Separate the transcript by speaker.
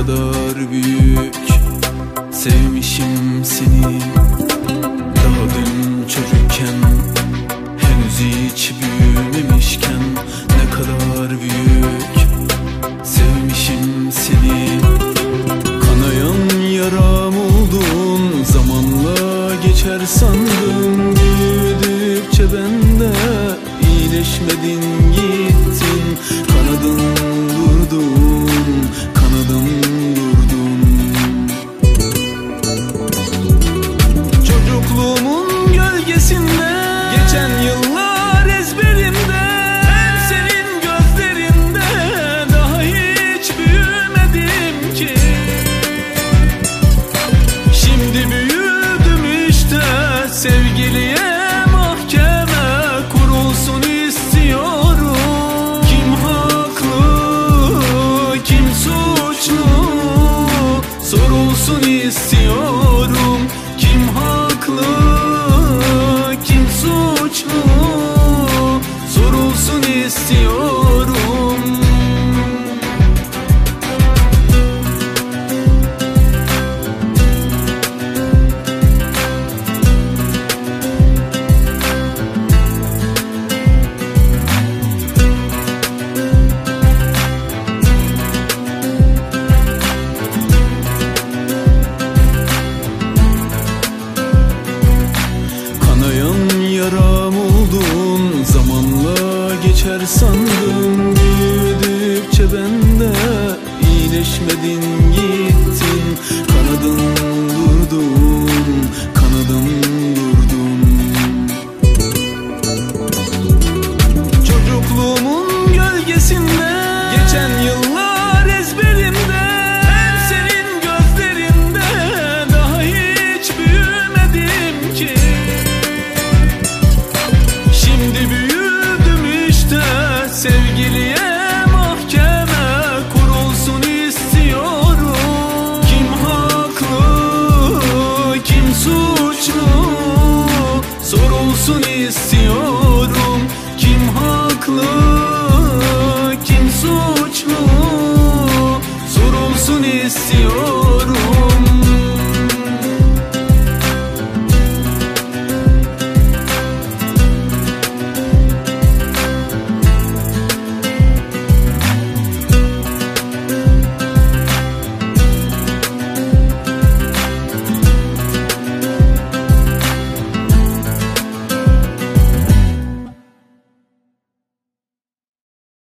Speaker 1: kadar büyük sevmişim seni. Daha dün çocukken, henüz hiç büyümemişken ne kadar büyük sevmişim seni. Kanayan yaram oldun, zamanla geçer sandım. Büyüdükçe bende iyileşmedin, gittin. Kanadın vurdun, kanadım vurdun. Çocukluğumun gölgesinde geçen yıllar ezberimde. Ben senin gözlerinde daha hiç büyümedim ki. Şimdi büyüdüm işte, sevgiliye mahkeme kurulsun istiyorum. Kim haklı, kim suçlu sorulsun istiyorum. Kim haklı, kim suçlu sorulsun istiyorum. Yaram oldun, zamanla geçer sandım. Büyüdükçe bende iyileşmedin, gittin. Kanadın vurdun, kanadım vurdun. Çocukluğumun gölgesinde geçen yıllar ezberimde. Ben senin gözlerinde daha hiç büyümedim ki. Şimdi büyüdüm işte, sevgiliye mahkeme kurulsun istiyorum. Kim haklı, kim suçlu sorulsun istiyorum. Kim haklı, kim suçlu sorulsun istiyorum.